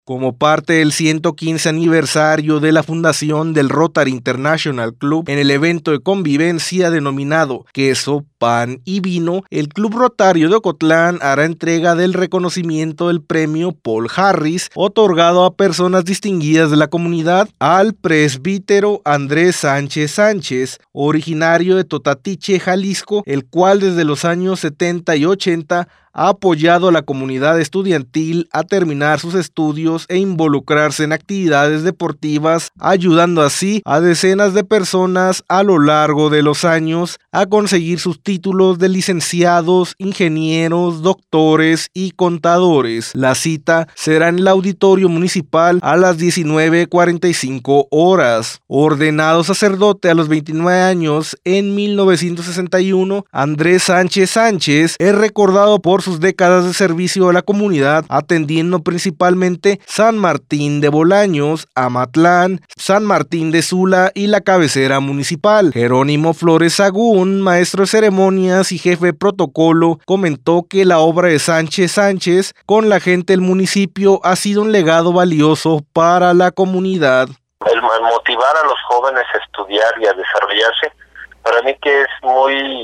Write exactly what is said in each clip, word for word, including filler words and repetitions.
Como parte del ciento quince aniversario de la fundación del Rotary International Club, en el evento de convivencia denominado Queso, Pan y Vino, el Club Rotario de Ocotlán hará entrega del reconocimiento del premio Paul Harris, otorgado a personas distinguidas de la comunidad, al presbítero Andrés Sánchez Sánchez, originario de Totatiche, Jalisco, el cual desde los años setenta y ochenta ha apoyado a la comunidad estudiantil a terminar sus estudios e involucrarse en actividades deportivas, ayudando así a decenas de personas a lo largo de los años a conseguir sus títulos de licenciados, ingenieros, doctores y contadores. La cita será en el auditorio municipal a las diecinueve cuarenta y cinco horas. Ordenado sacerdote a los veintinueve años en mil novecientos sesenta y uno, Andrés Sánchez Sánchez es recordado por sus décadas de servicio a la comunidad, atendiendo principalmente San Martín de Bolaños, Amatlán, San Martín de Sula y la cabecera municipal. Jerónimo Flores Sagún, maestro de ceremonias y jefe de protocolo, comentó que la obra de Sánchez Sánchez con la gente del municipio ha sido un legado valioso para la comunidad. El motivar a los jóvenes a estudiar y a desarrollarse, para mí que es muy...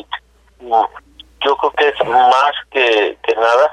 yo creo que es más que, que nada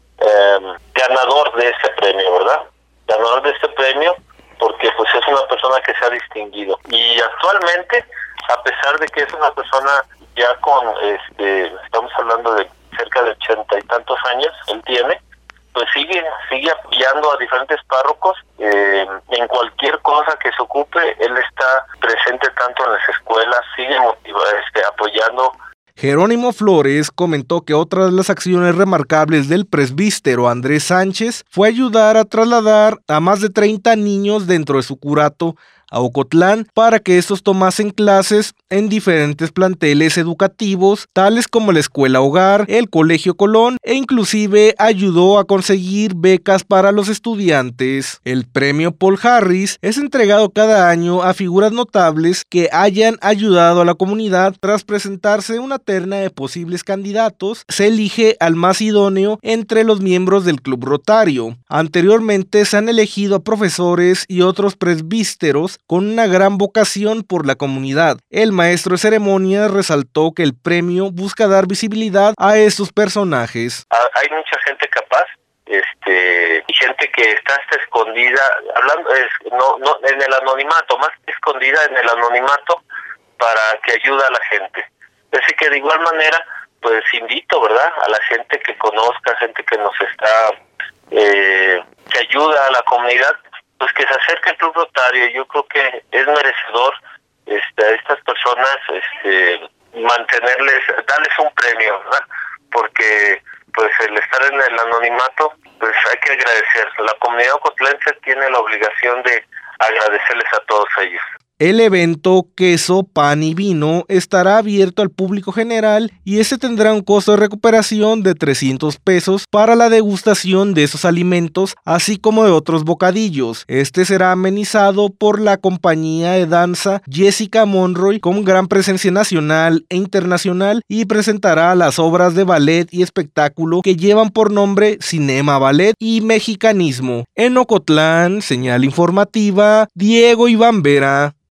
eh, ganador de este premio, ¿verdad? Ganador de este premio porque pues es una persona que se ha distinguido. Y actualmente, a pesar de que es una persona ya con, este, estamos hablando de cerca de ochenta y tantos años, él tiene, pues sigue sigue apoyando a diferentes párrocos eh, en cualquier cosa que se ocupe. Él está presente tanto en las escuelas, sigue motiva, este, apoyando. Jerónimo Flores comentó que otra de las acciones remarcables del presbítero Andrés Sánchez fue ayudar a trasladar a más de treinta niños dentro de su curato a Ocotlán para que estos tomasen clases en diferentes planteles educativos, tales como la Escuela Hogar, el Colegio Colón, e inclusive ayudó a conseguir becas para los estudiantes. El premio Paul Harris es entregado cada año a figuras notables que hayan ayudado a la comunidad. Tras presentarse una terna de posibles candidatos, se elige al más idóneo entre los miembros del Club Rotario. Anteriormente se han elegido a profesores y otros presbíteros con una gran vocación por la comunidad. El maestro de ceremonias resaltó que el premio busca dar visibilidad a estos personajes. Hay mucha gente capaz, este, y gente que está hasta escondida, hablando, es, no, no, en el anonimato, más que escondida en el anonimato, para que ayude a la gente. Así que de igual manera, pues invito, ¿verdad?, a la gente que conozca, gente que nos está, eh, que ayuda a la comunidad, pues que se acerque al Club Rotario. Yo creo que es merecedor este, a estas personas este, mantenerles, darles un premio, ¿verdad? Porque pues el estar en el anonimato, pues hay que agradecer. La comunidad ocotlense tiene la obligación de agradecerles a todos ellos. El evento Queso, Pan y Vino estará abierto al público general y este tendrá un costo de recuperación de trescientos pesos para la degustación de esos alimentos, así como de otros bocadillos. Este será amenizado por la compañía de danza Jessica Monroy, con gran presencia nacional e internacional, y presentará las obras de ballet y espectáculo que llevan por nombre Cinema, Ballet y Mexicanismo. En Ocotlán, señal informativa, Diego Iván Vera.